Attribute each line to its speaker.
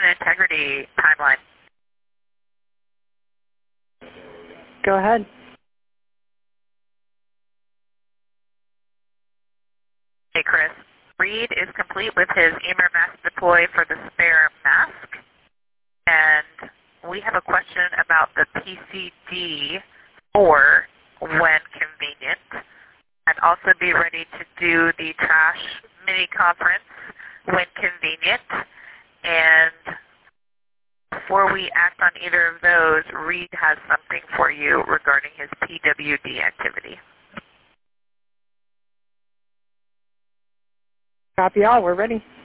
Speaker 1: integrity timeline.
Speaker 2: Go ahead.
Speaker 1: Hey, Chris. Reed is complete with his EMR mask deploy for the spare mask. And we have a question about the PCD for when convenient. And also be ready to do the trash mini conference when convenient. And before we act on either of those, Reed has something for you regarding his PWD activity.
Speaker 2: Copy all. We're ready.